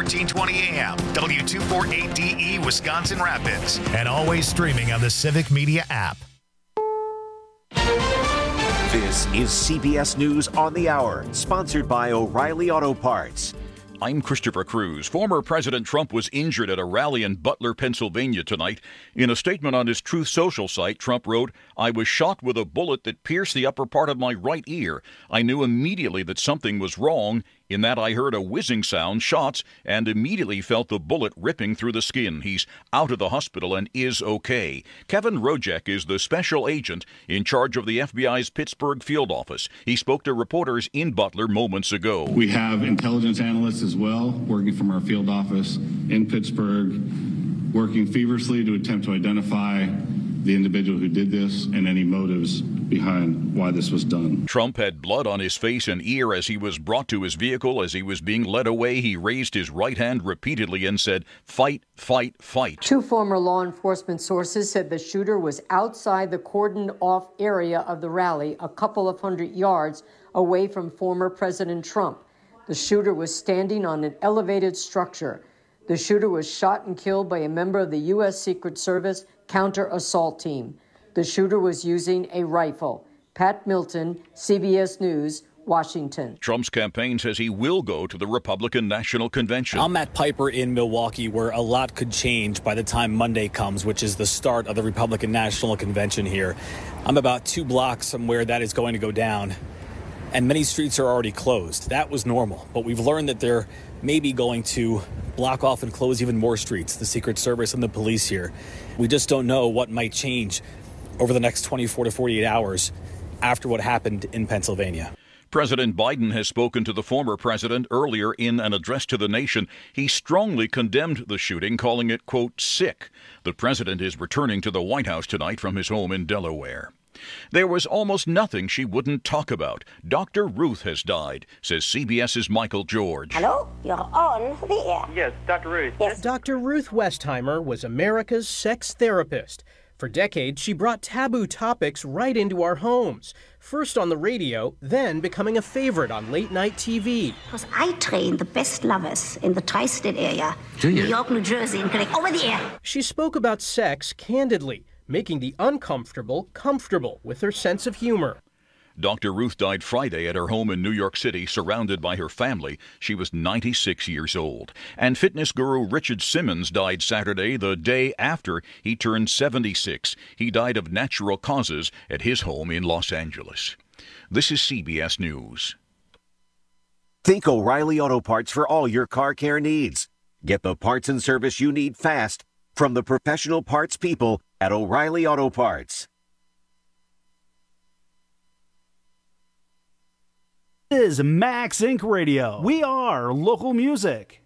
1320 AM, W248DE, Wisconsin Rapids, and always streaming on the Civic Media app. This is CBS News on the Hour, sponsored by O'Reilly Auto Parts. I'm Christopher Cruz. Former President Trump was injured at a rally in Butler, Pennsylvania tonight. In a statement on his Truth Social site, Trump wrote, "I was shot with a bullet that pierced the upper part of my right ear. I knew immediately that something was wrong. In that I heard a whizzing sound, shots, and immediately felt the bullet ripping through the skin. He's out of the hospital and is okay." Kevin Rojek is the special agent in charge of the FBI's Pittsburgh field office. He spoke to reporters in Butler moments ago. We have intelligence analysts as well working from our field office in Pittsburgh, working feverishly to attempt to identify the individual who did this and any motives behind why this was done. Trump had blood on his face and ear as he was brought to his vehicle. As he was being led away, he raised his right hand repeatedly and said, "Fight, fight, fight." Two former law enforcement sources said the shooter was outside the cordoned-off area of the rally, a couple of hundred yards away from former President Trump. The shooter was standing on an elevated structure. The shooter was shot and killed by a member of the U.S. Secret Service counter-assault team. The shooter was using a rifle. Pat Milton, CBS News, Washington. Trump's campaign says he will go to the Republican National Convention. I'm Matt Piper in Milwaukee, where a lot could change by the time Monday comes, which is the start of the Republican National Convention here. I'm about 2 blocks from where that is going to go down, and many streets are already closed. That was normal, but we've learned that they're maybe going to block off and close even more streets, the Secret Service and the police here. We just don't know what might change over the next 24 to 48 hours after what happened in Pennsylvania. President Biden has spoken to the former president earlier in an address to the nation. He strongly condemned the shooting, calling it, quote, sick. The president is returning to the White House tonight from his home in Delaware. There was almost nothing she wouldn't talk about. Dr. Ruth has died, says CBS's Michael George. Hello, you're on the air. Yes, Dr. Ruth. Yes. Dr. Ruth Westheimer was America's sex therapist. For decades, she brought taboo topics right into our homes. First on the radio, then becoming a favorite on late-night TV. Because I train the best lovers in the tri-state area. Do you? New York, New Jersey, and Connecticut. Over the air. She spoke about sex candidly, making the uncomfortable comfortable with her sense of humor. Dr. Ruth died Friday at her home in New York City, surrounded by her family. She was 96 years old. And fitness guru Richard Simmons died Saturday, the day after he turned 76. He died of natural causes at his home in Los Angeles. This is CBS News. Think O'Reilly Auto Parts for all your car care needs. Get the parts and service you need fast from the professional parts people at O'Reilly Auto Parts. This is Max Inc. Radio. We are local music.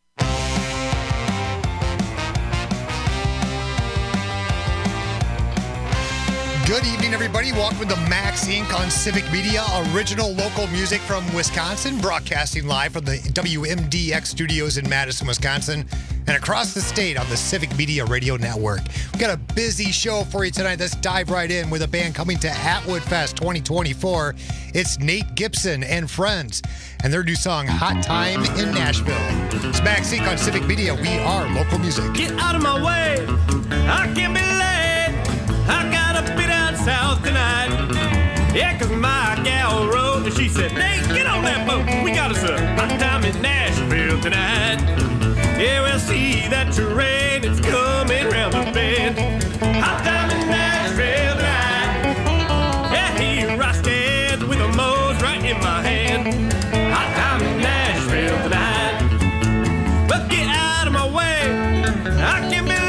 Good evening, everybody. Welcome to Max Inc. on Civic Media, original local music from Wisconsin, broadcasting live from the WMDX studios in Madison, Wisconsin, and across the state on the Civic Media Radio Network. We've got a busy show for you tonight. Let's dive right in with a band coming to Atwood Fest 2024. It's Nate Gibson and Friends, and their new song, Hot Time in Nashville. It's Max Inc. on Civic Media. We are local music. Get out of my way. I can't be late. I gotta be down south tonight. Yeah, 'cause my gal wrote and she said, Nate, get on that boat. We got us a hot time in Nashville tonight. Yeah, we'll see that terrain. It's coming round the bend. Hot time in Nashville tonight. Yeah, here I stand with a Moe's right in my hand. Hot time in Nashville tonight. But get out of my way. I can't be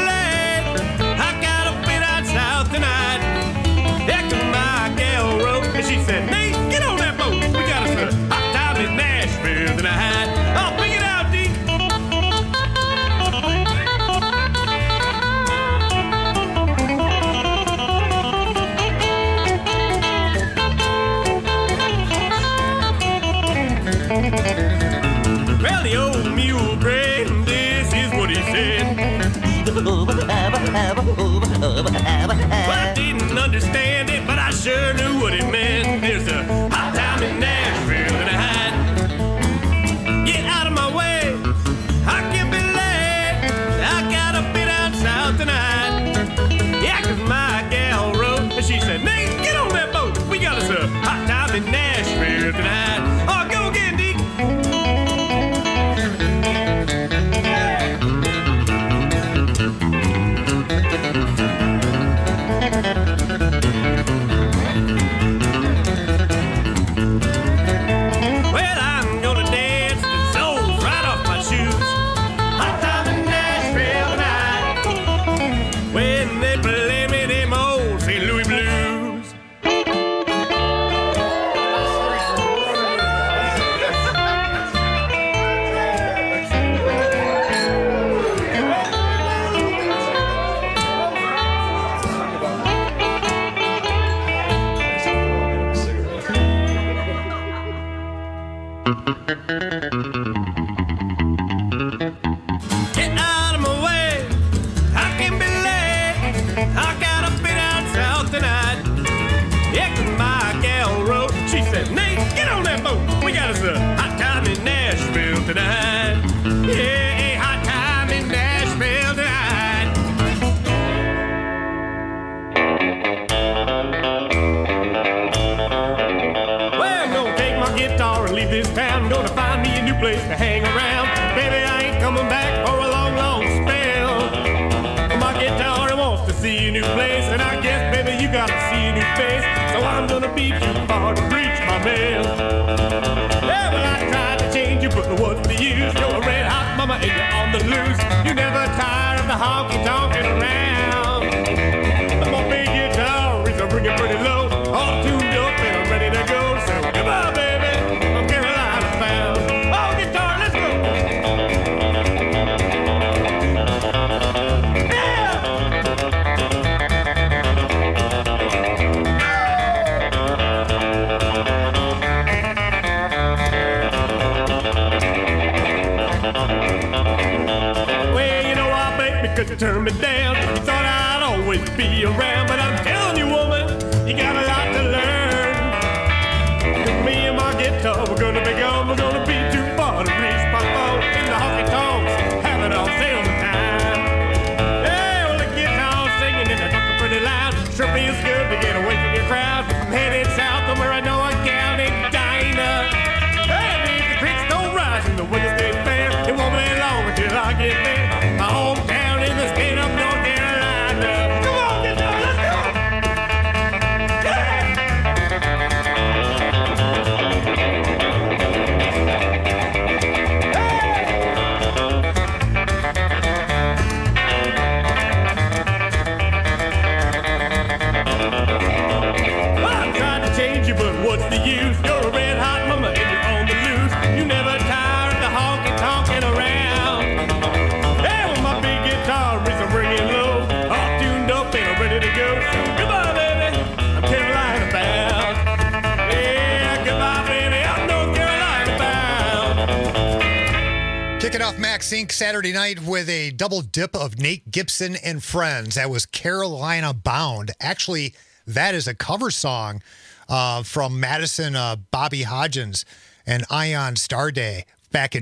tonight. Yeah, 'cause my gal wrote and she said, Nate, get on that boat. We got us a hot time in Nashville tonight. Oh, bring it out, D. Well, the old mule grain, this is what he said. I didn't understand it, but I sure knew what it meant. There's a hot time in Nashville tonight. Get out of my way. I place to hang around. Baby, I ain't coming back for a long, long spell. My guitar wants to see a new place, and I guess, baby, you gotta see a new face. So I'm gonna be too far to reach my mail. Yeah, well, I tried to change you, but what's the use? You're a red hot mama and you're on the loose. You never tired of the honky-tonking around. My big guitar is ringing pretty low, all tuned up and I'm ready to go. So goodbye, baby, I'm Carolina bound. Oh, guitar, let's go. Well, you know I bet because you turned me down. You thought I'd always be around, but I'm telling you, woman, you got a lot to learn. 'Cause me and my guitar, we're gonna be gone. We're gonna be too far to reach my phone in the honky tonks, having ourselves a time. Yeah, well, the guitar singing and the talking pretty loud. Sure feels good to get away from your crowd. I'm headed south to where I know I count it diner. And if the creeks don't rise and the weather stays fair, it won't be long until I get there. My hometown in the state of North Carolina. Come on, guitar, let's go! I tried to change you, but what's the use? You're a red hot mama and you're on the loose. You never tire of the honky-tonking around. Yeah, well, my big guitar is ringing low, all tuned up and I'm ready to go. So goodbye, baby, I'm Carolina bound. Yeah, goodbye, baby, I'm North Carolina bound. Kicking off Max Inc. Saturday night with a double dip of Nate Gibson and Friends. That was Carolina Bound. Actually, that is a cover song from Madison Bobby Hodgins and Ion Starday back in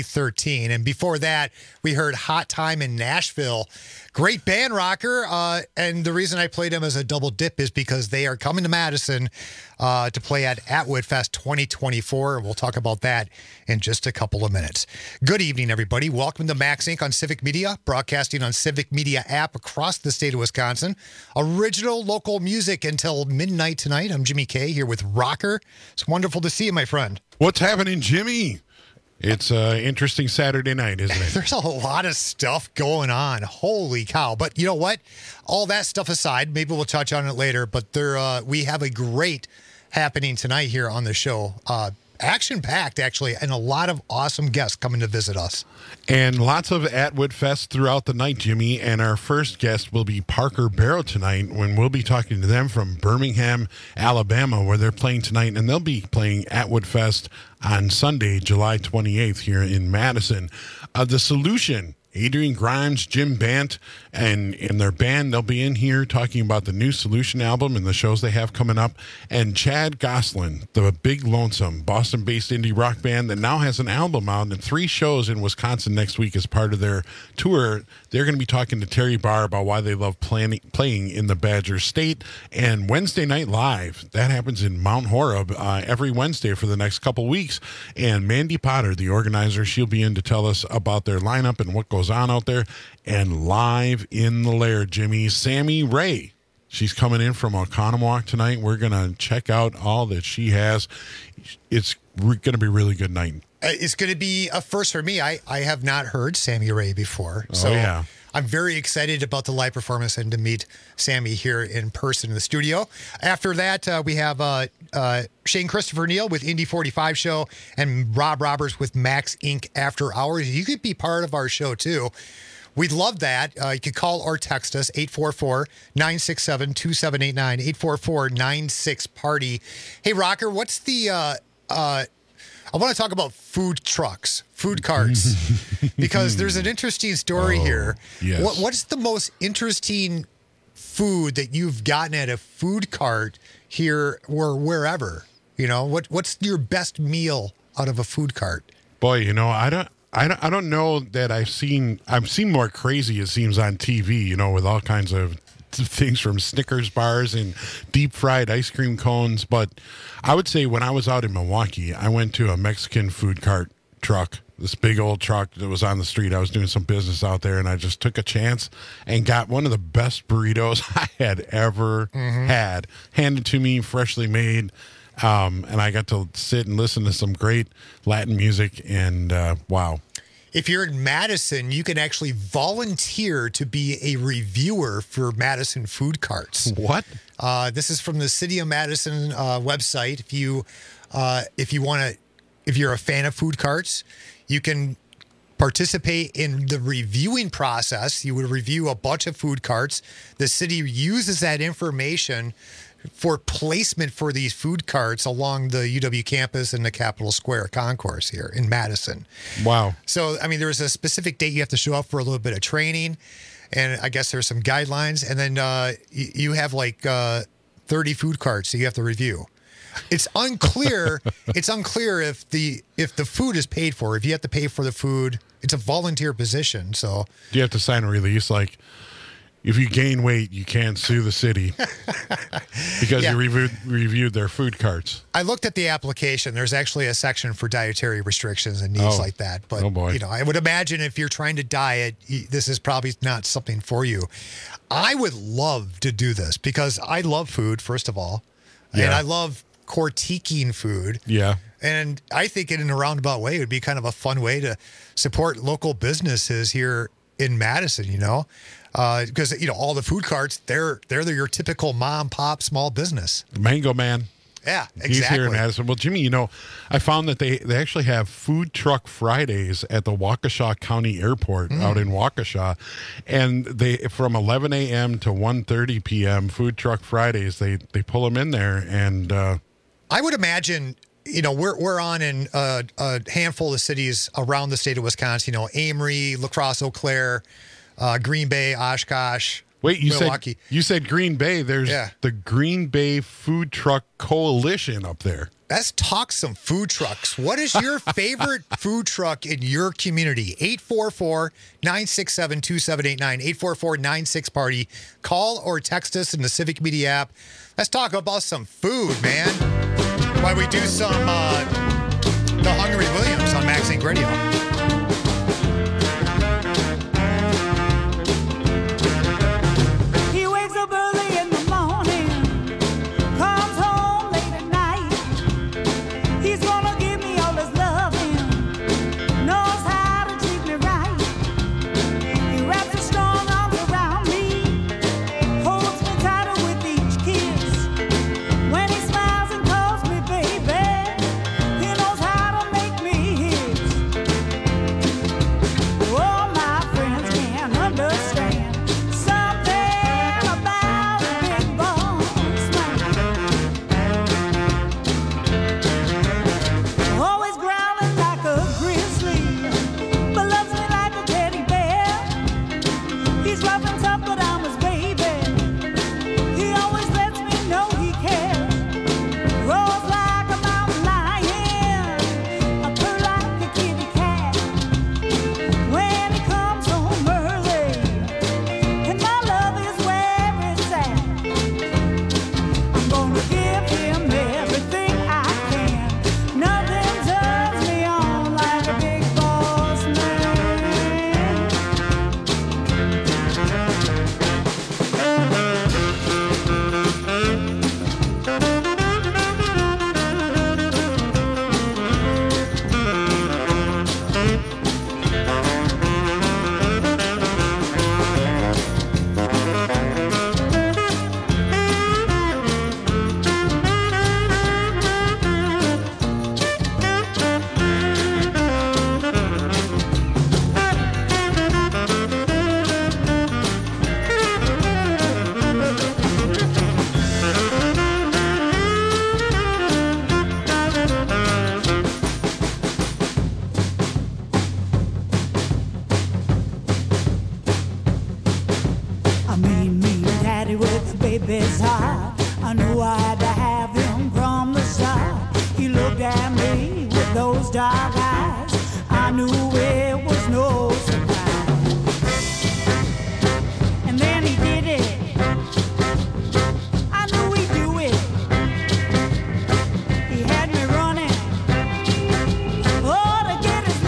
2013. And before that, we heard Hot Time in Nashville. Great band, Rocker. And the reason I played them as a double dip is because they are coming to Madison to play at Atwood Fest 2024. And we'll talk about that in just a couple of minutes. Good evening, everybody. Welcome to Max Inc. on Civic Media, broadcasting on Civic Media app across the state of Wisconsin. Original local music until midnight tonight. I'm Jimmy K here with Rocker. It's wonderful to see you, my friend. What's happening, Jimmy? It's an interesting Saturday night, isn't it? There's a lot of stuff going on. Holy cow. But you know what? All that stuff aside, maybe we'll touch on it later, but we have a great happening tonight here on the show. Action-packed, actually, and a lot of awesome guests coming to visit us. And lots of Atwood Fest throughout the night, Jimmy. And our first guest will be Parker Barrow tonight, when we'll be talking to them from Birmingham, Alabama, where they're playing tonight. And they'll be playing Atwood Fest on Sunday, July 28th here in Madison. The Solution, Adrian Grimes, Jim Bant, and in their band, they'll be in here talking about the new Solution album and the shows they have coming up. And Chad Goslin, the Big Lonesome, Boston-based indie rock band that now has an album out and 3 shows in Wisconsin next week as part of their tour. They're going to be talking to Terry Barr about why they love playing in the Badger State. And Wednesday Night Live, that happens in Mount Horeb every Wednesday for the next couple weeks. And Mandy Potter, the organizer, she'll be in to tell us about their lineup and what goes on out there. And live in the lair, Jimmy, Sammy Ray. She's coming in from Oconomowoc tonight. We're going to check out all that she has. It's going to be a really good night. It's going to be a first for me. I have not heard Sammy Ray before. So yeah. I'm very excited about the live performance and to meet Sammy here in person in the studio. After that, we have Shane Christopher Neal with Indy 45 Show and Rob Roberts with Max Inc. After Hours. You could be part of our show, too. We'd love that. You could call or text us, 844-967-2789, 844-96-PARTY. Hey, Rocker, what's the... I want to talk about food trucks, food carts, because there's an interesting story here. Yes. What's the most interesting food that you've gotten at a food cart here or wherever? You know, what's your best meal out of a food cart? Boy, you know, I don't know that I've seen more crazy, it seems, on TV, you know, with all kinds of things from Snickers bars and deep fried ice cream cones. But I would say when I was out in Milwaukee, I went to a Mexican food cart truck, this big old truck that was on the street. I was doing some business out there, and I just took a chance and got one of the best burritos I had ever had, handed to me, freshly made. And I got to sit and listen to some great Latin music, and wow. If you're in Madison, you can actually volunteer to be a reviewer for Madison Food Carts. What? This is from the City of Madison website. If you're a fan of food carts, you can participate in the reviewing process. You would review a bunch of food carts. The city uses that information for placement for these food carts along the UW campus and the Capitol Square concourse here in Madison. Wow. So, I mean, there's a specific date you have to show up for a little bit of training, and I guess there's some guidelines, and then you have like 30 food carts that you have to review. It's unclear. It's unclear if the food is paid for. If you have to pay for the food, it's a volunteer position. So do you have to sign a release like, if you gain weight, you can't sue the city because you reviewed their food carts? I looked at the application. There's actually a section for dietary restrictions and needs like that. But I would imagine if you're trying to diet, this is probably not something for you. I would love to do this because I love food, first of all, and I love critiquing food. Yeah. And I think in a roundabout way, it would be kind of a fun way to support local businesses here in Madison, because all the food carts, they're your typical mom pop small business. Mango Man. Yeah, exactly. He's here in Madison. Well, Jimmy, I found that they actually have Food Truck Fridays at the Waukesha County Airport out in Waukesha, and they from 11 a.m. to 1:30 p.m. Food Truck Fridays. They pull them in there, and I would imagine. We're on in a handful of cities around the state of Wisconsin. Amory, La Crosse, Eau Claire, Green Bay, Oshkosh. Wait, Milwaukee. You said Green Bay. There's the Green Bay Food Truck Coalition up there. Let's talk some food trucks. What is your favorite food truck in your community? 844-967-2789, 844-96-PARTY. Call or text us in the Civic Media app. Let's talk about some food, man. While we do some The Hungry Williams on Max Inc. Radio. He wakes up early in the morning, comes home late at night. He's gonna give me all his loving, knows how to treat me right. He wraps his strong arms around me, holds me tighter with each kiss. When he smiles and calls me baby, he knows how to make me his. All my friends can't understand something about a big boss man. Always growling like a grizzly, but loves me like a teddy bear. He's rough and tough, but I'm his baby. He always lets me know he cares. Roars like a mountain lion, I purr like a kitty cat. When he comes home early, and my love is where it's at, I'm gonna give him everything I can. Nothing turns me on like a big boss man. A mean daddy with a baby's heart. I knew I had to have him from the start. He looked at me with those dark eyes. I knew it was no surprise. And then he did it. I knew he'd do it. He had me running. Oh, to get his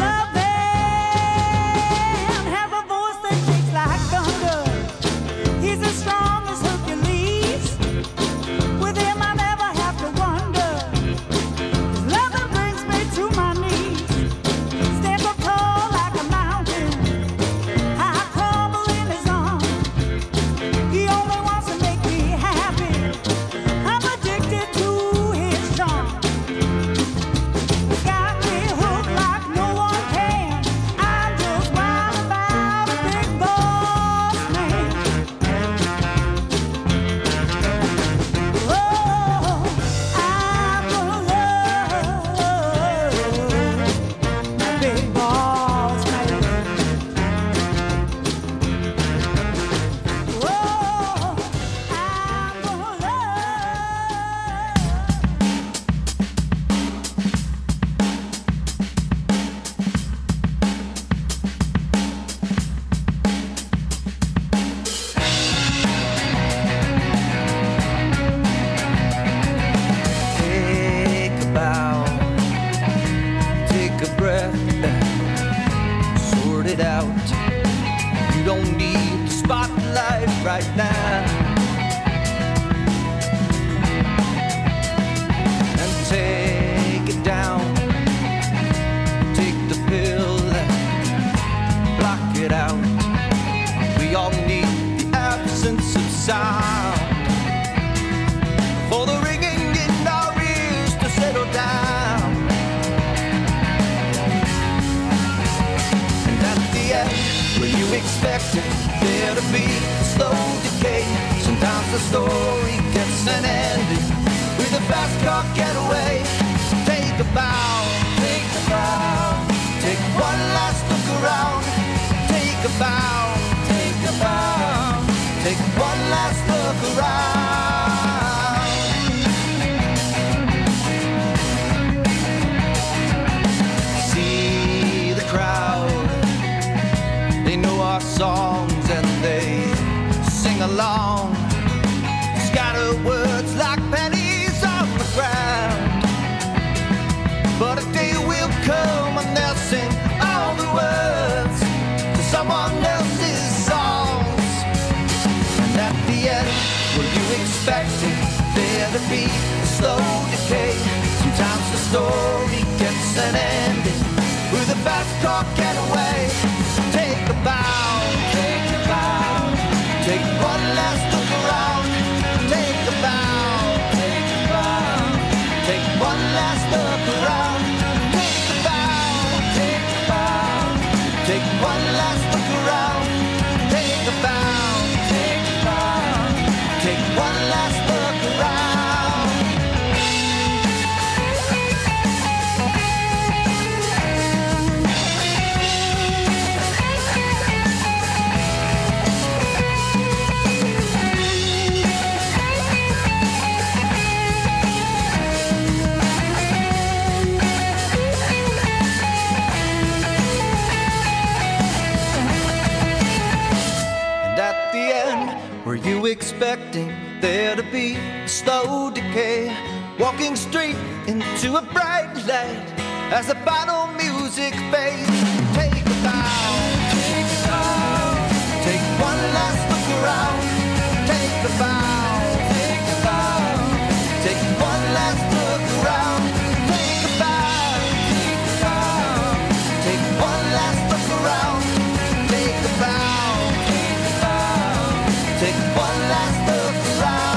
You don't need the spotlight right now. And take it down. Take the pill and block it out. We all need the absence of sound for the ringing in our ears to settle down. And at the end, where you expected there to be a slow decay, sometimes the story gets an ending with a fast car getaway. Take a bow, take a bow, take one last look around. Take a bow, take a bow, take one last look around. See the crowd, they know our songs and they sing along. Scatter words like pennies on the ground. But a day will come and they'll sing all the words to someone else's songs. And at the end, were you expecting there to be a slow decay? Sometimes the story gets an ending with a fast car getaway. Take a bow, take a bow, take one last look around. Take a bow, take a bow, take one last look around. Take a bow, take a bow, take one last look around. Take a bow, take a bow, take one last look around. Were you expecting there to be a slow decay? Walking straight into a bright light as the final music fades. Take a bow, take a bow, take one last look around. Take a bow, take a bow, take one last look around. Take a bow, take a bow, take one last look around. Take a bow, take a bow, take one last look around.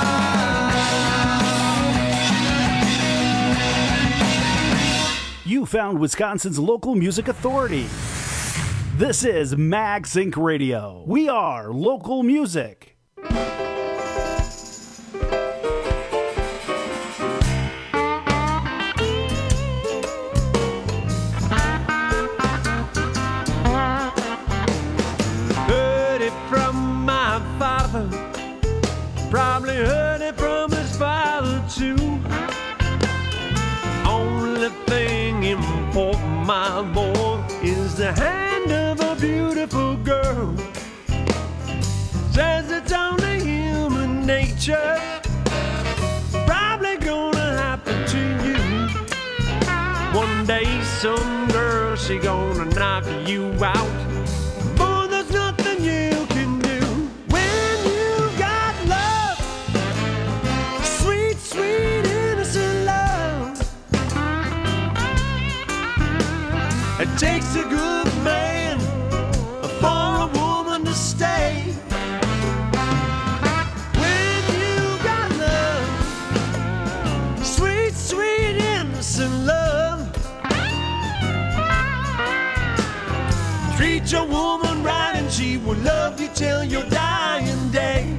You found Wisconsin's local music authority. This is Max Inc. Radio. We are local music. Heard it from my father, probably heard it from his father too. Only thing important, my boy, is the hand of a beautiful girl. Says it's only human nature, probably gonna happen to you. One day some girl, she gonna knock you out. Boy, there's nothing you can do when you got love, sweet, sweet, innocent love. It takes a good man for a woman to stay. When you got love, sweet, sweet, innocent love. Treat your woman right and she will love you till your dying day.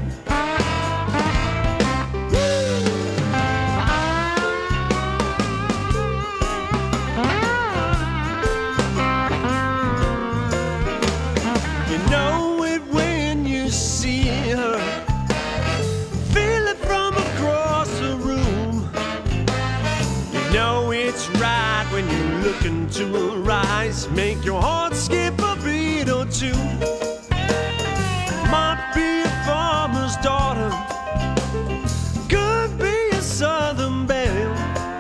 You know it when you see her, feel it from across the room. You know it's right when you look into her eyes, make your heart skip a beat or two. Might be a farmer's daughter, could be a southern belle,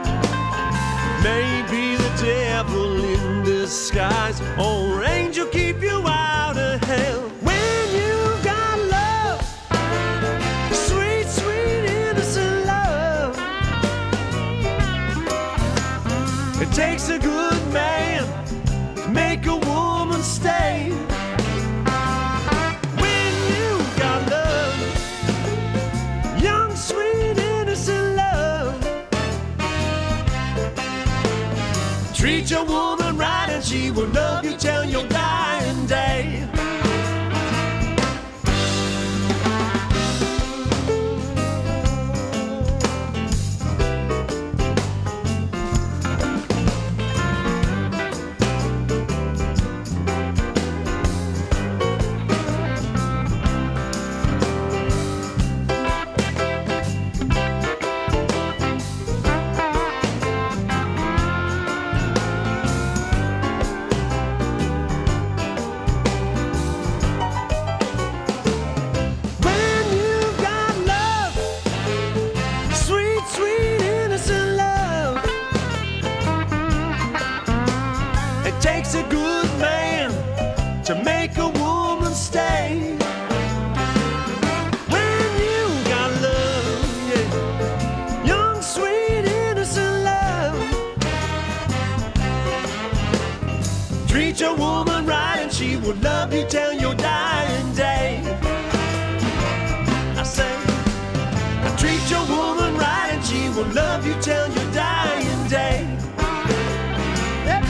maybe the devil in disguise, or angel keep you out of hell. she will love you till your dying day. Love you till your dying day. I say, treat your woman right and she will love you till your dying day. Yep.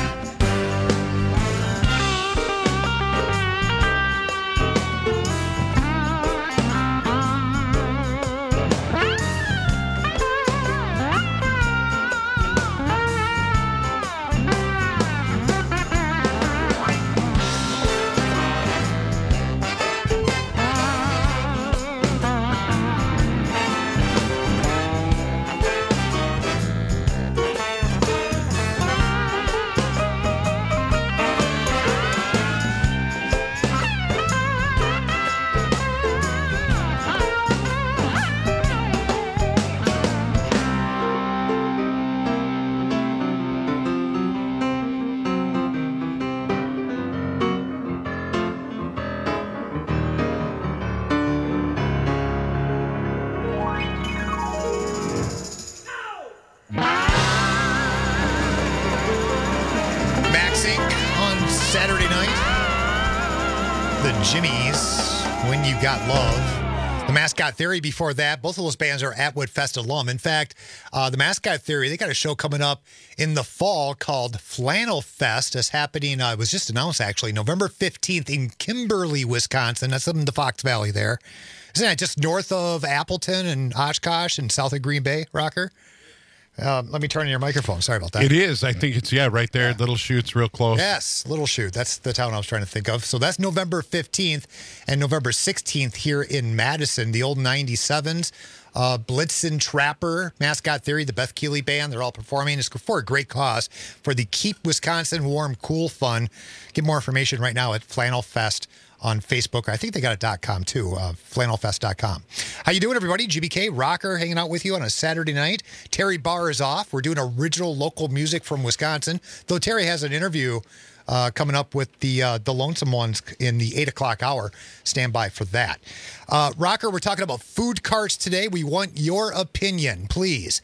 Jimmy's When You Got Love. The Mascot Theory before that. Both of those bands are Atwood Fest alum. In fact, the Mascot Theory, they got a show coming up in the fall called Flannel Fest. It's happening, it was just announced actually, November 15th in Kimberly, Wisconsin. That's in the Fox Valley there. Isn't that just north of Appleton and Oshkosh and south of Green Bay, Rocker? Let me turn on your microphone. Sorry about that. It is. I think it's, right there. Yeah. Little Chute's real close. Yes, Little Chute. That's the town I was trying to think of. So that's November 15th and November 16th here in Madison. The old 97s, Blitzen Trapper, Mascot Theory, the Beth Keeley Band, they're all performing. It's for a great cause for the Keep Wisconsin Warm Cool Fund. Get more information right now at Flannel Fest on Facebook. I think they got a .com too, flannelfest.com. How you doing, everybody? GBK, Rocker, hanging out with you on a Saturday night. Terry Barr is off. We're doing original local music from Wisconsin, though Terry has an interview coming up with the Lonesome Ones in the 8 o'clock hour. Stand by for that. Rocker, we're talking about food carts today. We want your opinion, please.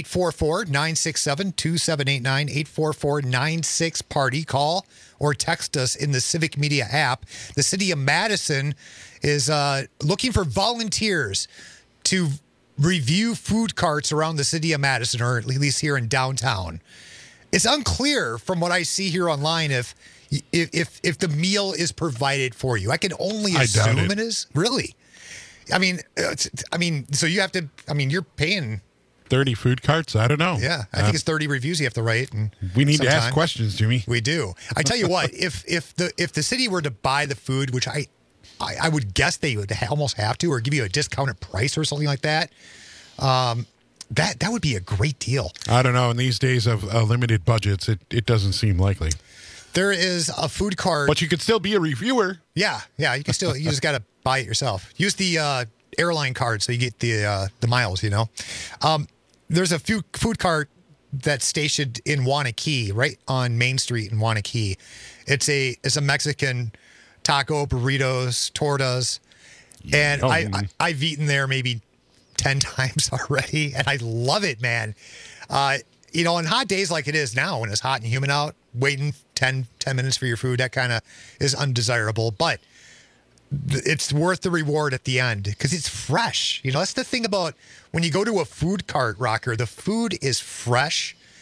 844-967-2789, 844-96-PARTY. Call or text us in the Civic Media app. The city of Madison is looking for volunteers to review food carts around the city of Madison, or at least here in downtown. It's unclear from what I see here online if the meal is provided for you. I can only assume it is. Really? I mean, so you have to. I mean, you're paying 30 food carts. I don't know. Yeah, I think it's 30 reviews you have to write. And we need to ask questions, Jimmy. We do. I tell you what, if the city were to buy the food, which I would guess they would almost have to, or give you a discounted price or something like that. That would be a great deal. I don't know. In these days of limited budgets, it doesn't seem likely. There is a food cart. But you could still be a reviewer. Yeah. You can still. You just got to buy it yourself. Use the airline card so you get the miles, you know. There's a food cart that's stationed in Waunakee, right on Main Street in Waunakee. It's a Mexican taco, burritos, tortas. And I've eaten there maybe 10 times already, and I love it, man. On hot days like it is now, when it's hot and humid out, waiting 10 minutes for your food, that kind of is undesirable, but it's worth the reward at the end because it's fresh. That's the thing about when you go to a food cart, Rocker, the food is fresh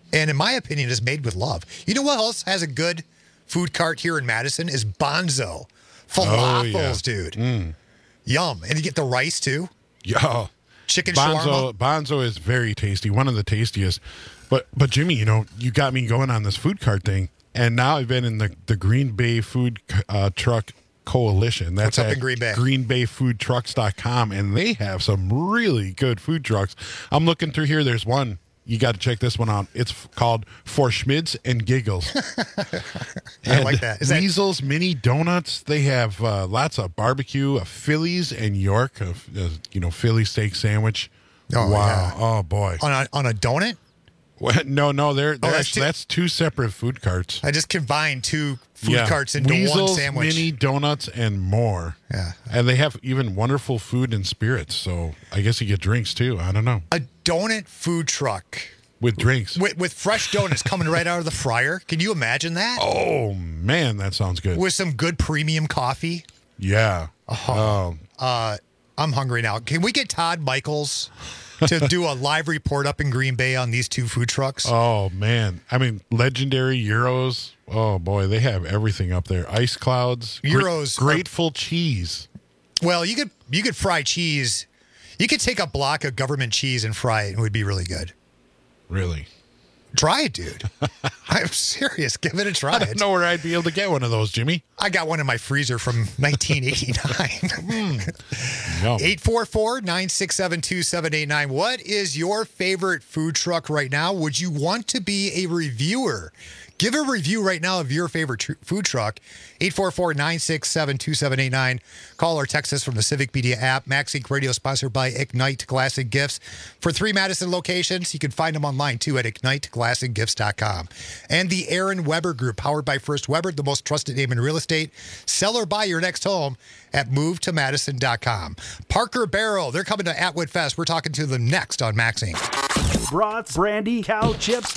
And in my opinion, is made with love. You know what else has a good food cart here in Madison? Is Bonzo. Falafels, dude. Yum. And you get the rice, too. Yeah. Chicken shawarma. Bonzo is very tasty. One of the tastiest. But Jimmy, you got me going on this food cart thing. And now I've been in the Green Bay Food Truck Coalition. That's What's up in Green Bay? greenbayfoodtrucks.com, and they have some really good food trucks. I'm looking through here. There's one. You got to check this one out. It's called For Schmids and Giggles. I like that. Weasel's Mini Donuts. They have lots of barbecue, Phillies and York, Philly steak sandwich. Oh, wow. yeah. Oh, boy. On a donut? No, that's two separate food carts. I just combined two food carts into Weasel's, one sandwich. Mini Donuts, and more. Yeah. And they have even wonderful food and spirits. So I guess you get drinks too. I don't know. A donut food truck. With drinks. With fresh donuts coming right out of the fryer. Can you imagine that? Oh, man, that sounds good. With some good premium coffee. Yeah. I'm hungry now. Can we get Todd Michaels to do a live report up in Green Bay on these two food trucks? Oh, man. I mean, legendary Euros. Oh, boy, they have everything up there. Ice Clouds. Euros. Grateful cheese. Well, you could fry cheese. You could take a block of government cheese and fry it. It would be really good. Really? Try it, dude. I'm serious. Give it a try. I don't know where I'd be able to get one of those, Jimmy. I got one in my freezer from 1989. 844-967-2789. What is your favorite food truck right now? Would you want to be a reviewer? Give a review right now of your favorite food truck. 844-967-2789. Call or text us from the Civic Media app. Max Inc. Radio sponsored by Ignite Glass and Gifts. For 3 Madison locations, you can find them online too at IgniteGlassandGifts.com. And the Aaron Weber Group, powered by First Weber, the most trusted name in real estate. Sell or buy your next home at MoveToMadison.com. Parker Barrel, they're coming to Atwood Fest. We're talking to them next on Max Inc. Brats, brandy, cow chips,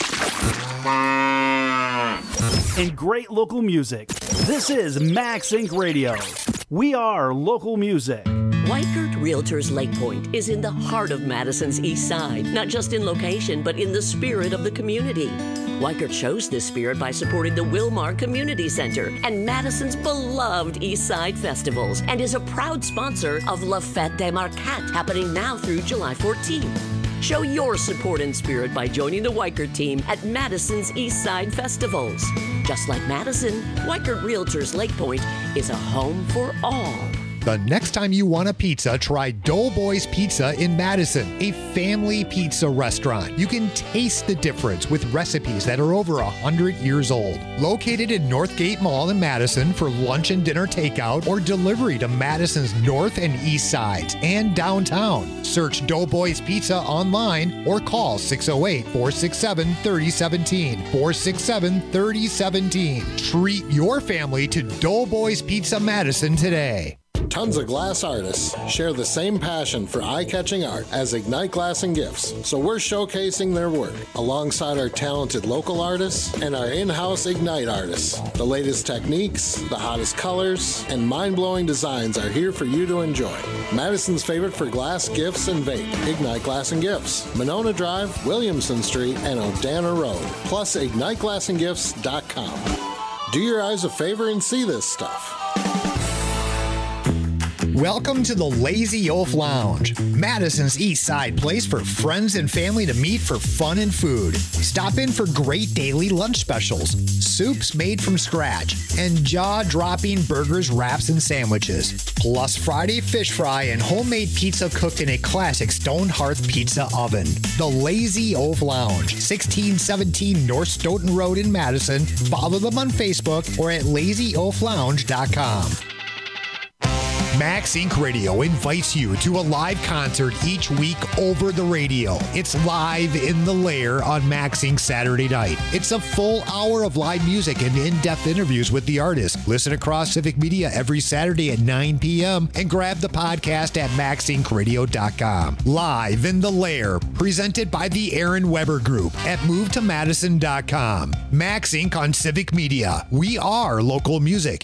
and great local music. This is Max Inc. Radio. We are local music. Weichert Realtors Lake Point is in the heart of Madison's East Side, not just in location, but in the spirit of the community. Weichert shows this spirit by supporting the Wilmar Community Center and Madison's beloved East Side festivals, and is a proud sponsor of La Fête des Marquettes, happening now through July 14th. Show your support and spirit by joining the Weichert team at Madison's East Side festivals. Just like Madison, Weichert Realtors Lake Point is a home for all. The next time you want a pizza, try Doughboys Pizza in Madison, a family pizza restaurant. You can taste the difference with recipes that are over 100 years old. Located in Northgate Mall in Madison for lunch and dinner takeout or delivery to Madison's north and east sides and downtown. Search Doughboys Pizza online or call 608-467-3017. 467-3017. Treat your family to Doughboys Pizza Madison today. Tons of glass artists share the same passion for eye-catching art as Ignite Glass and Gifts, so we're showcasing their work alongside our talented local artists and our in-house Ignite artists. The latest techniques, the hottest colors, and mind-blowing designs are here for you to enjoy. Madison's favorite for glass, gifts, and vape, Ignite Glass and Gifts, Monona Drive, Williamson Street, and Odana Road, plus IgniteGlassandGifts.com. Do your eyes a favor and see this stuff. Welcome to the Lazy Oaf Lounge, Madison's East Side place for friends and family to meet for fun and food. Stop in for great daily lunch specials, soups made from scratch, and jaw-dropping burgers, wraps, and sandwiches. Plus Friday fish fry and homemade pizza cooked in a classic stone hearth pizza oven. The Lazy Oaf Lounge, 1617 North Stoughton Road in Madison. Follow them on Facebook or at lazyoaflounge.com. Max Inc. Radio invites you to a live concert each week over the radio. It's Live in the Lair on Max Inc. Saturday night. It's a full hour of live music and in-depth interviews with the artists. Listen across Civic Media every Saturday at 9 p.m. and grab the podcast at maxincradio.com. Live in the Lair, presented by the Aaron Weber Group at MoveToMadison.com. Max Inc. on Civic Media. We are local music.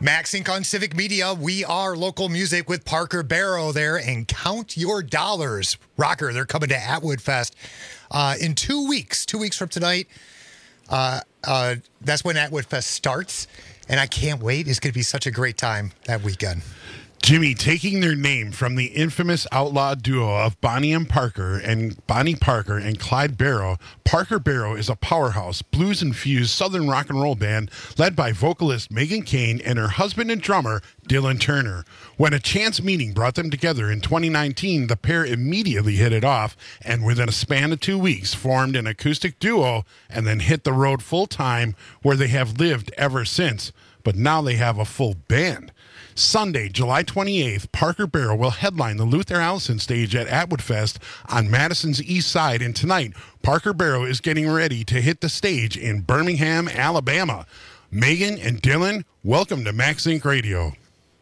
Max Inc. on Civic Media. We are local music with Parker Barrow there, and count your dollars. Rocker, they're coming to Atwood Fest in 2 weeks. 2 weeks from tonight. That's when Atwood Fest starts, and I can't wait. It's going to be such a great time that weekend. Jimmy, taking their name from the infamous outlaw duo of Bonnie Parker and Clyde Barrow, Parker Barrow is a powerhouse, blues-infused Southern rock and roll band led by vocalist Megan Kane and her husband and drummer, Dylan Turner. When a chance meeting brought them together in 2019, the pair immediately hit it off and within a span of 2 weeks formed an acoustic duo and then hit the road full-time, where they have lived ever since. But now they have a full band. Sunday, July 28th, Parker Barrow will headline the Luther Allison stage at Atwood Fest on Madison's East Side. And tonight, Parker Barrow is getting ready to hit the stage in Birmingham, Alabama. Megan and Dylan, welcome to Max Inc. Radio.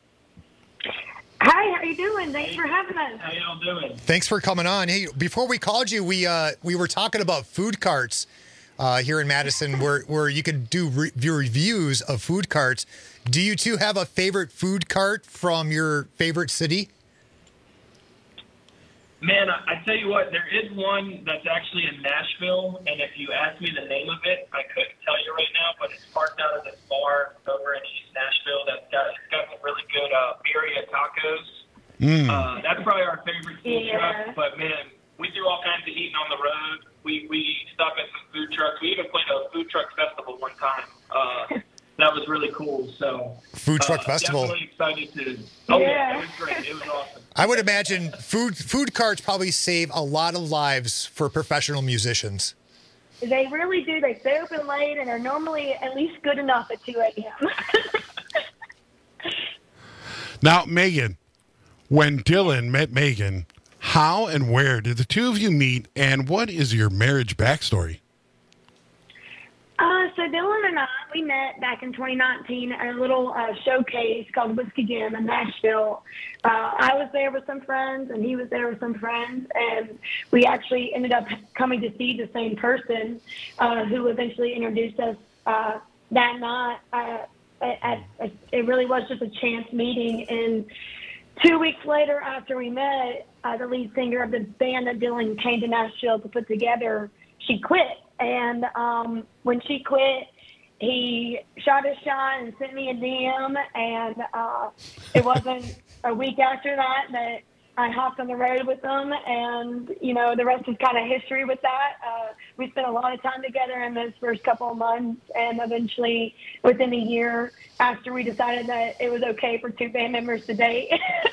Hi, how you doing? Thanks for having us. How y'all doing? Thanks for coming on. Hey, before we called you, we were talking about food carts here in Madison, where you can do reviews of food carts. Do you two have a favorite food cart from your favorite city? Man, I tell you what, there is one that's actually in Nashville, and if you asked me the name of it, I couldn't tell you right now, but it's parked out of this bar over in East Nashville it's got some really good birria tacos. That's probably our favorite food truck, but man, we do all kinds of eating on the road. We stop at some food trucks. We even played a food truck festival one time. That was really cool. So Food Truck Festival. Definitely excited to. Oh yeah, it was great. It was awesome. I would imagine food carts probably save a lot of lives for professional musicians. They really do. They stay open late and are normally at least good enough at 2 a.m. Now, Megan, when Dylan met Megan, how and where did the two of you meet, and what is your marriage backstory? So Dylan and I, we met back in 2019 at a little showcase called Whiskey Jam in Nashville. I was there with some friends, and he was there with some friends, and we actually ended up coming to see the same person who eventually introduced us that night. It really was just a chance meeting, and 2 weeks later after we met, the lead singer of the band that Dylan came to Nashville to put together, she quit. And when she quit, he shot his shot and sent me a DM. And it wasn't a week after that I hopped on the road with them. And, you know, the rest is kind of history with that. We spent a lot of time together in those first couple of months. And eventually, within a year, after we decided that it was okay for two band members to date,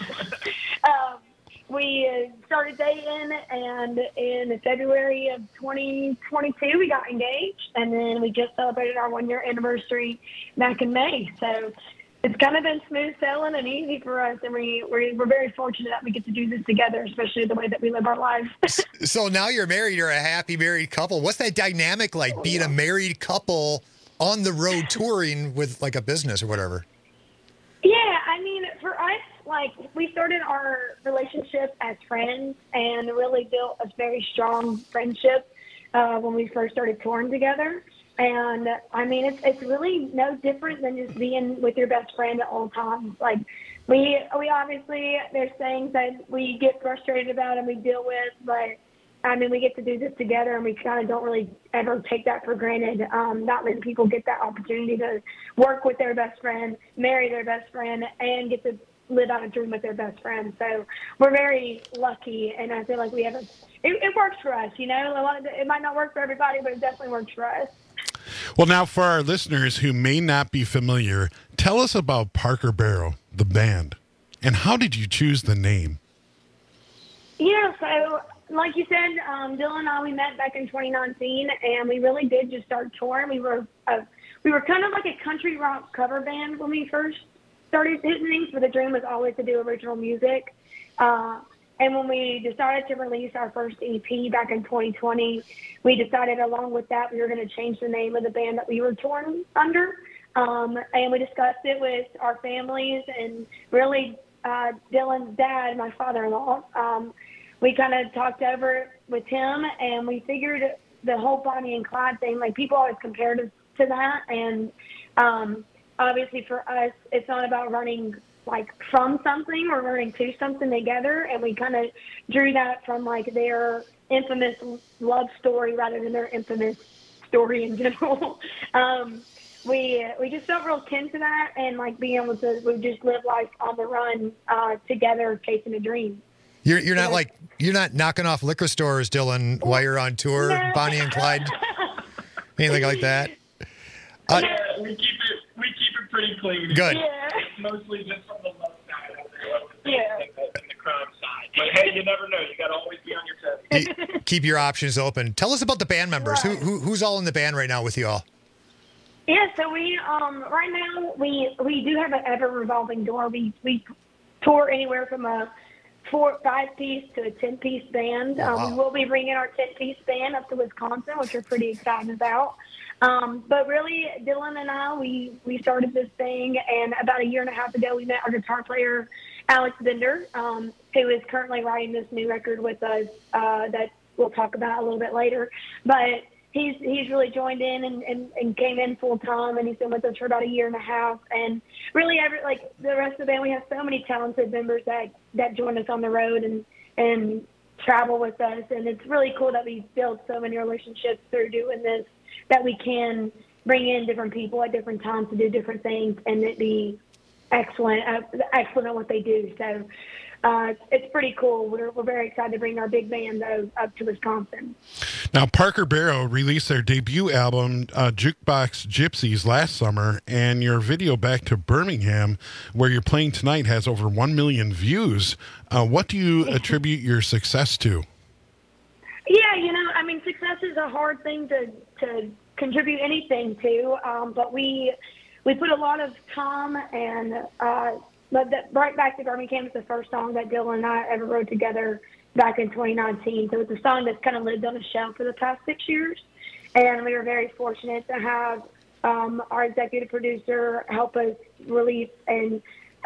we started dating, and in February of 2022, we got engaged, and then we just celebrated our 1-year anniversary back in May. So it's kind of been smooth sailing and easy for us, and we're very fortunate that we get to do this together, especially the way that we live our lives. So now you're married, you're a happy married couple. What's that dynamic like, being a married couple on the road touring with like a business or whatever? Yeah, I mean, for us, like, we started our relationship as friends and really built a very strong friendship when we first started touring together. And, I mean, it's really no different than just being with your best friend at all times. Like, we obviously, there's things that we get frustrated about and we deal with, but, I mean, we get to do this together, and we kind of don't really ever take that for granted. Not many people get that opportunity to work with their best friend, marry their best friend, and get to live out a dream with their best friend. So we're very lucky, and I feel like we have it works for us, you know. It might not work for everybody, but it definitely works for us. Well, now for our listeners who may not be familiar, tell us about Parker Barrow, the band, and how did you choose the name? Yeah, so like you said, Dylan and I, we met back in 2019, and we really did just start touring. We were kind of like a country rock cover band when we first started hitting things, but the dream was always to do original music. And when we decided to release our first EP back in 2020, we decided along with that we were going to change the name of the band that we were touring under. And we discussed it with our families, and really Dylan's dad, my father-in-law. We kind of talked over it with him, and we figured the whole Bonnie and Clyde thing, like, people always compared us to that. And obviously for us, it's not about running like from something or running to something together, and we kind of drew that from like their infamous love story rather than their infamous story in general. We just felt real kin to that, and like being able to, we just live life on the run together, chasing a dream. You're not knocking off liquor stores, Dylan, while you're on tour, No. Bonnie and Clyde, anything like that. Yeah, we keep it pretty clean. Good. Yeah. It's mostly just from the love side of it, Yeah. and the crime side. But hey, you never know. You got to always be on your toes. Keep your options open. Tell us about the band members. Right. Who's all in the band right now with you all? Yeah, so we right now we do have an ever revolving door. We tour anywhere from a 4 or 5 piece to a 10-piece band. Wow. We will be bringing our 10-piece band up to Wisconsin, which we're pretty excited about. But really, Dylan and I, we started this thing, and about a year and a half ago, we met our guitar player, Alex Bender, who is currently writing this new record with us that we'll talk about a little bit later. But he's really joined in and came in full time, and he's been with us for about a year and a half. And really, like the rest of the band, we have so many talented members that join us on the road and travel with us. And it's really cool that we've built so many relationships through doing this, that we can bring in different people at different times to do different things and it be excellent at what they do. So it's pretty cool. We're very excited to bring our big band up to Wisconsin. Now, Parker Barrow released their debut album, Jukebox Gypsies, last summer, and your video Back to Birmingham, where you're playing tonight, has over 1 million views. What do you attribute your success to? Yeah, I mean, success is a hard thing to contribute anything to, but we put a lot of time and but Right Back to Birmingham is the first song that Dylan and I ever wrote together back in 2019. So it's a song that's kind of lived on the shelf for the past 6 years, and we were very fortunate to have our executive producer help us release and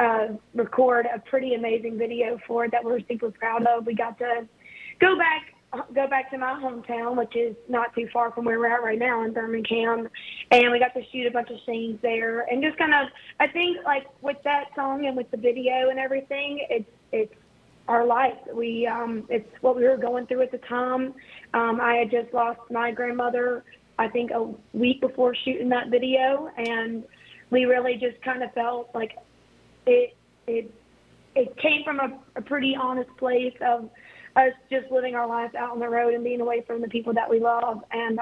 record a pretty amazing video for it that we're super proud of. We got to go back to my hometown, which is not too far from where we're at right now in Birmingham, and we got to shoot a bunch of scenes there. And just kind of, I think, like with that song and with the video and everything, it's our life. It's what we were going through at the time. I had just lost my grandmother, I think, a week before shooting that video, and we really just kind of felt like it came from a pretty honest place of us just living our life out on the road and being away from the people that we love. And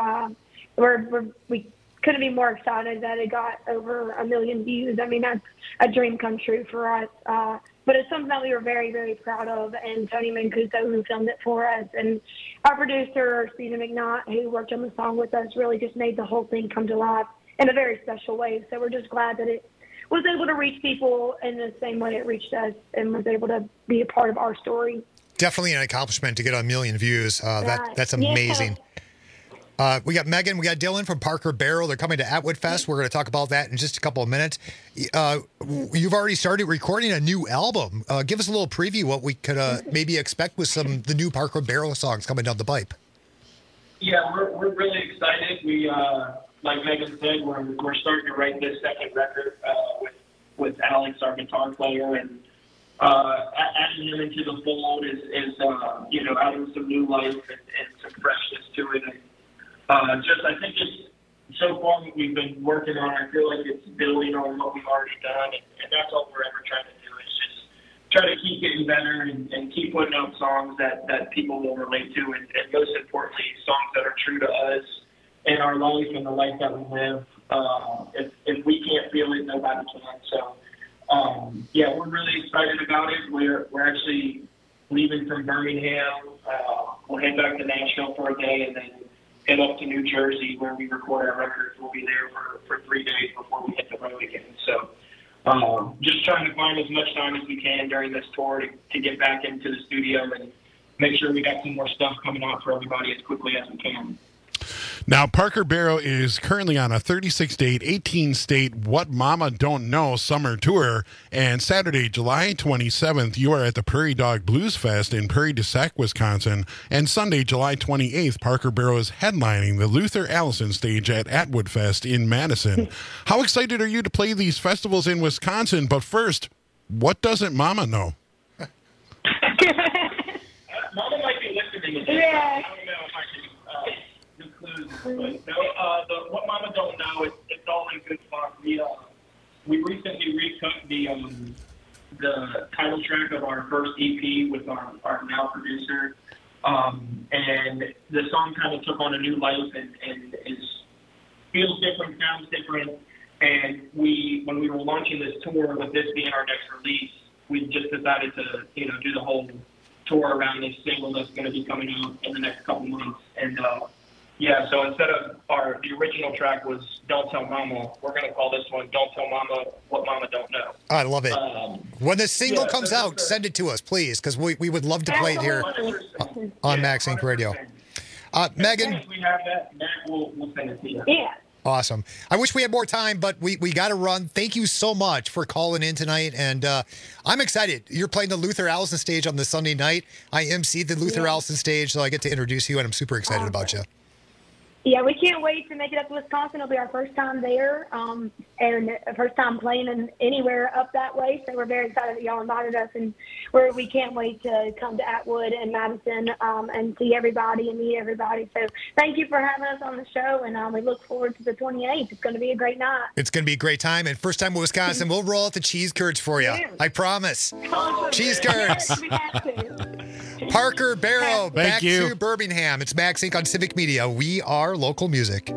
we couldn't be more excited that it got over 1 million views. I mean, that's a dream come true for us. But it's something that we were very, very proud of. And Tony Mancuso, who filmed it for us, and our producer, Stephen McNaught, who worked on the song with us, really just made the whole thing come to life in a very special way. So we're just glad that it was able to reach people in the same way it reached us and was able to be a part of our story. Definitely an accomplishment to get 1 million views. That's amazing. Yeah. We got Megan, we got Dylan from Parker Barrow. They're coming to Atwood Fest. We're going to talk about that in just a couple of minutes. You've already started recording a new album. Give us a little preview what we could maybe expect with the new Parker Barrow songs coming down the pipe. Yeah, we're really excited. We, like Megan said, we're starting to write this second record with Alex, our guitar player, and adding him into the fold is adding some new life and some freshness to it. And I think it's so far what we've been working on. I feel like it's building on what we've already done, and that's all we're ever trying to do is just try to keep getting better and keep putting out songs that people will relate to, and most importantly, songs that are true to us and our life and the life that we live. If we can't feel it, nobody can. So. We're really excited about it. We're actually leaving from Birmingham. We'll head back to Nashville for a day and then head up to New Jersey where we record our records. We'll be there for 3 days before we hit the road again. So just trying to find as much time as we can during this tour to get back into the studio and make sure we got some more stuff coming out for everybody as quickly as we can. Now, Parker Barrow is currently on a 36-date, 18-state What Mama Don't Know summer tour. And Saturday, July 27th, you are at the Prairie Dog Blues Fest in Prairie du Sac, Wisconsin. And Sunday, July 28th, Parker Barrow is headlining the Luther Allison stage at Atwood Fest in Madison. How excited are you to play these festivals in Wisconsin? But first, what doesn't Mama know? Mama might be listening. Yeah. I don't know if I can include, but no, what Mama don't know, it's all in good fun. We recently recooked the title track of our first EP with our now producer, and the song kind of took on a new life and feels different, sounds different. And when we were launching this tour, with this being our next release, we just decided to do the whole tour around this single that's going to be coming out in the next couple months. And so instead of the original track was Don't Tell Mama, we're going to call this one Don't Tell Mama What Mama Don't Know. I love it. When the single comes out, send it to us, please, because we would love to play it here on Max Inc. Radio. Megan, as we have that, Matt will send it to you. Yeah. Awesome. I wish we had more time, but we got to run. Thank you so much for calling in tonight, and I'm excited. You're playing the Luther Allison stage on the Sunday night. I emceed the Luther Allison stage, so I get to introduce you, and I'm super excited about you. Yeah, we can't wait to make it up to Wisconsin. It'll be our first time there, and first time playing anywhere up that way. So we're very excited that y'all invited us, and we can't wait to come to Atwood and Madison and see everybody and meet everybody. So thank you for having us on the show, and we look forward to the 28th. It's going to be a great night. It's going to be a great time, and first time in Wisconsin, we'll roll out the cheese curds for you. Yeah. I promise. Cheese curds. Parker Barrow, back to Birmingham. It's Max Inc. on Civic Media. We are local music.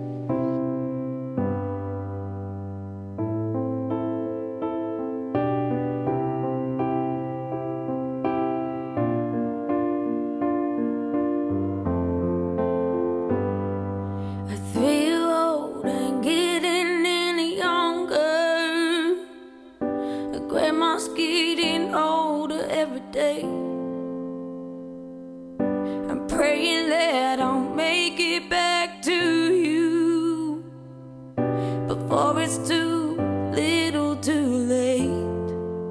Praying that I'll make it back to you before it's too little too late.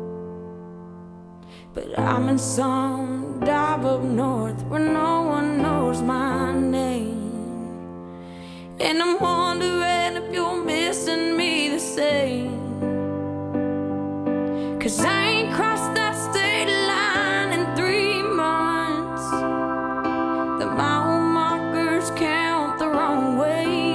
But I'm in some dive up north where no one knows my name, and I'm wondering if you're missing me the same. 'Cause I ain't crossed that state line in 3 months. The mile markers count the wrong way,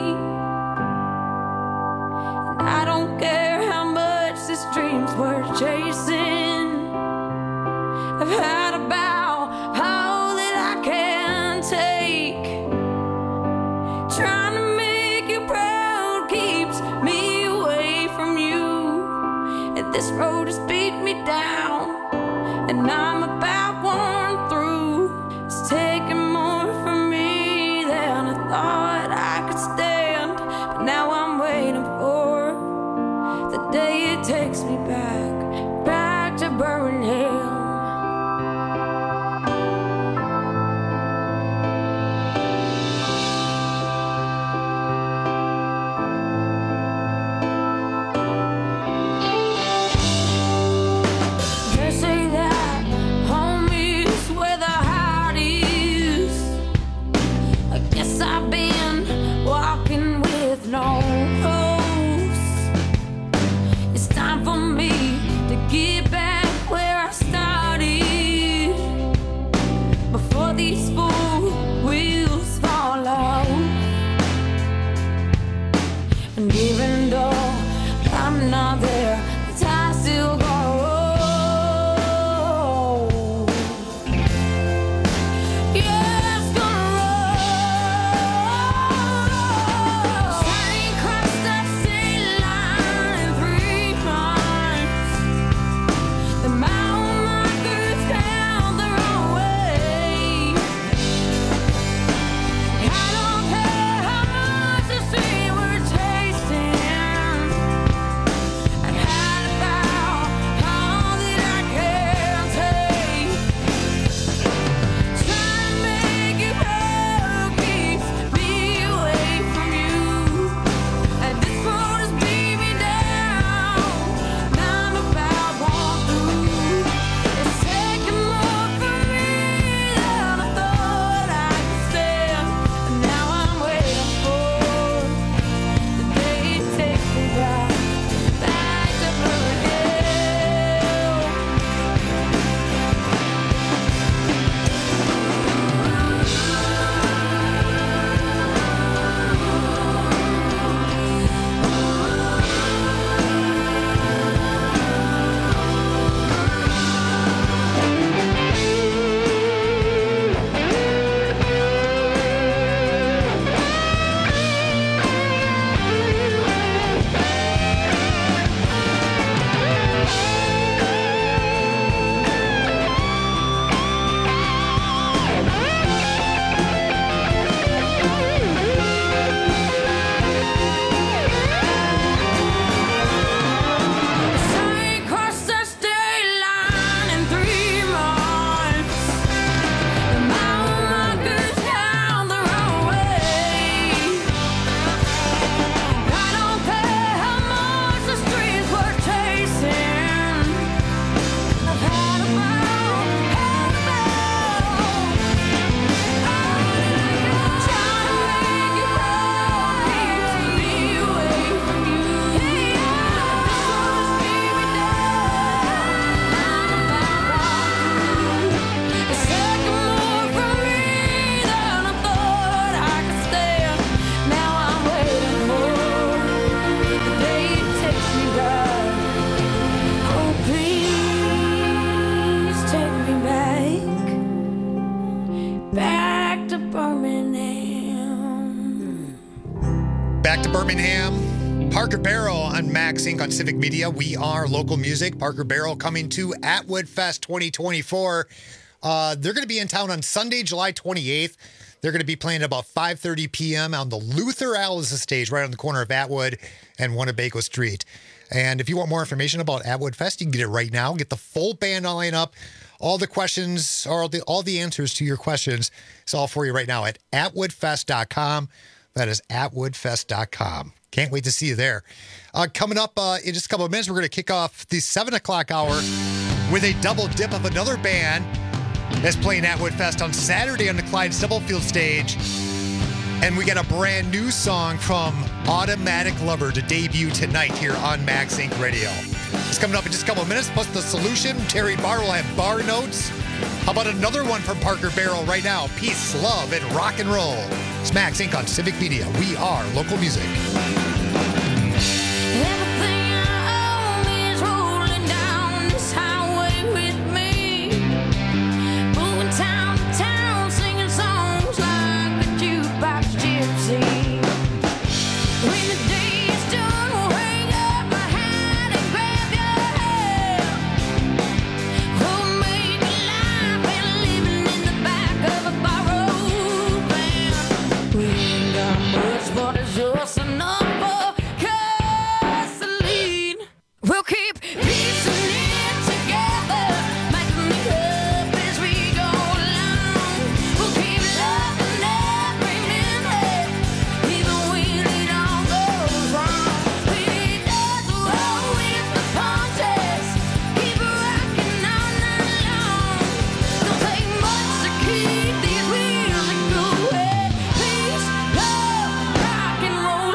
and I don't care how much this dream's worth chasing. I've had about all that I can take. Trying to make you proud keeps me away from you, and this road has beat me down, and I'm about worn through. It's taking more from me than I thought I could stand, but now I'm waiting for the day it takes me back to Birmingham. They say that home is where the heart is. I guess I've been walking with no hopes. It's time for me to get back where I started, before these four wheels fall off. And even though I'm not there, the time still goes. Yeah, it's gonna roll. I ain't crossed that state line in 3 months. The mile markers count the wrong way. I don't care how much the street we're chasing. I've had Parker Barrow on Max Inc. on Civic Media. We are local music. Parker Barrow coming to Atwood Fest 2024. They're going to be in town on Sunday, July 28th. They're going to be playing at about 5:30 p.m. on the Luther Alice stage right on the corner of Atwood and Winnebago Street. And if you want more information about Atwood Fest, you can get it right now. Get the full band lineup, all the questions, or all the answers to your questions. It's all for you right now at atwoodfest.com. That is atwoodfest.com. Can't wait to see you there. Coming up in just a couple of minutes, we're going to kick off the 7 o'clock hour with a double dip of another band that's playing Atwood Fest on Saturday on the Clyde Stubblefield stage. And we got a brand new song from Automatic Lover to debut tonight here on Max Inc. Radio. It's coming up in just a couple of minutes, plus The Solution. Terry Barr will have bar notes. How about another one from Parker Barrow right now? Peace, love, and rock and roll. It's Max Inc. on Civic Media. We are local music. We'll keep piecing it together, making it up as we go along. We'll keep loving every minute, even when it all goes wrong. We does roll with the punches, keep rocking all night long. Don't take much to keep these wheels going. Peace, love, rock and roll.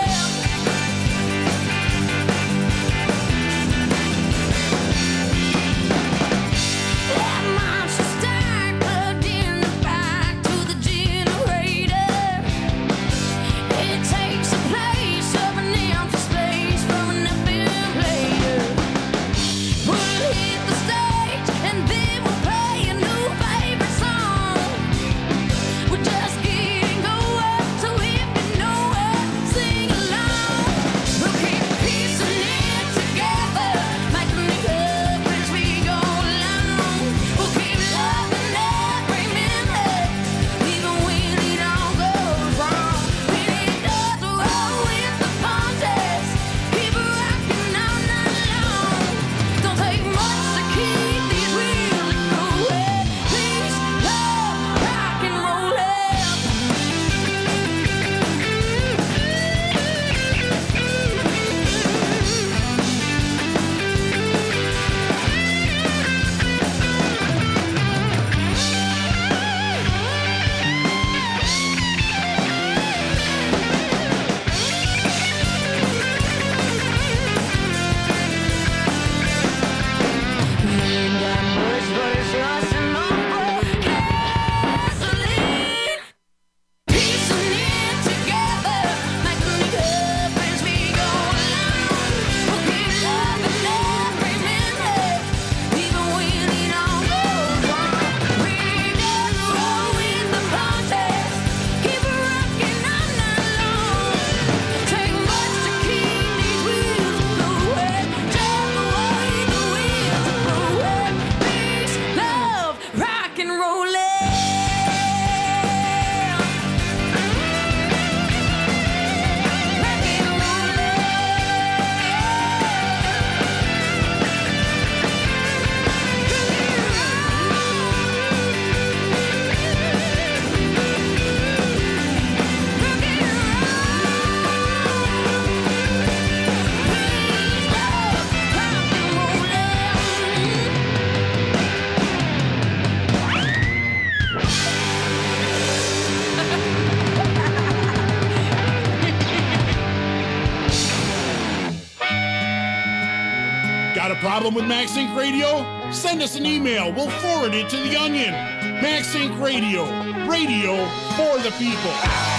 Got a problem with Max Inc. Radio? Send us an email. We'll forward it to The Onion. Max Inc. Radio. Radio for the people.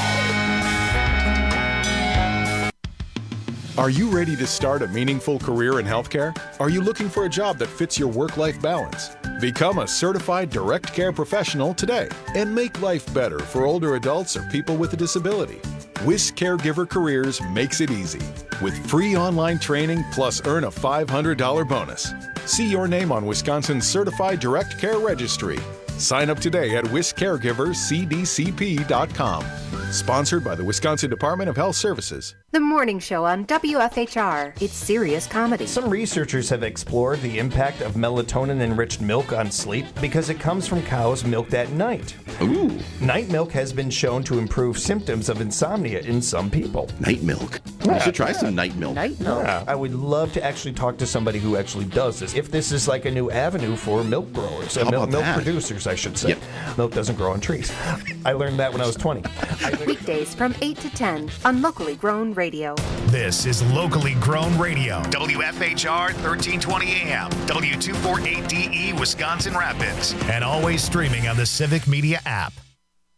Are you ready to start a meaningful career in healthcare? Are you looking for a job that fits your work-life balance? Become a certified direct care professional today and make life better for older adults or people with a disability. WIS Caregiver Careers makes it easy. with free online training plus earn a $500 bonus. See your name on Wisconsin's Certified Direct Care Registry. Sign up today at wiscaregiverscdcp.com. Sponsored by the Wisconsin Department of Health Services. The Morning Show on WFHR. It's serious comedy. Some researchers have explored the impact of melatonin-enriched milk on sleep because it comes from cows milked at night. Ooh. Night milk has been shown to improve symptoms of insomnia in some people. Night milk. I should try some night milk. Night milk. Yeah, I would love to actually talk to somebody who actually does this. If this is like a new avenue for milk growers, milk producers, I should say. Yep. Milk doesn't grow on trees. I learned that when I was 20. Weekdays from 8 to 10 on Locally Grown Radio. This is Locally Grown Radio. WFHR 1320 AM, W248DE Wisconsin Rapids, and always streaming on the Civic Media app.